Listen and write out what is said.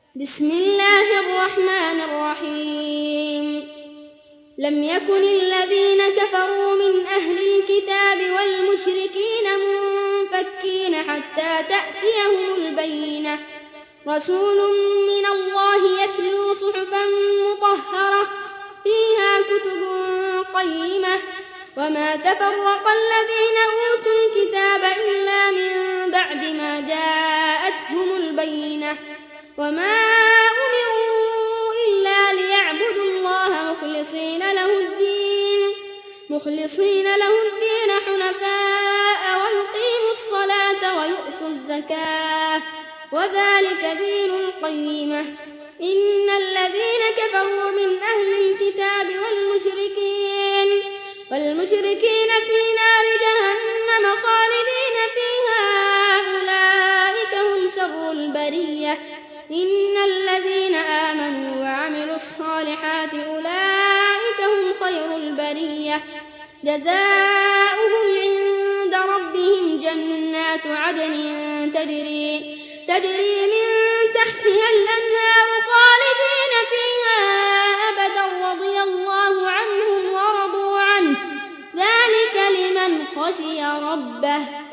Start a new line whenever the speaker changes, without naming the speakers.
بسم الله الرحمن الرحيم لم يكن الذين كفروا من أهل الكتاب والمشركين منفكين حتى تأتيهم البينة رسول من الله يتلو صحفا مطهرة فيها كتب قيمة وما تفرق الذين أوتوا الكتاب إلا من بعد ما جاءتهم البينة وما أمروا إلا ليعبدوا الله مخلصين له الدين حنفاء ويقيموا الصلاة ويؤتوا الزكاة وذلك دين القيمة إن الذين كفروا من أهل الكتاب والمشركين في نار جهنم خالدين فيها أولئك هم شر البرية إن الذين آمنوا وعملوا الصالحات أولئك هم خير البرية جزاؤهم عند ربهم جنات عدن تجري من تحتها الأنهار خالدين فيها أبدا رضي الله عنهم ورضوا عنه ذلك لمن خشي ربه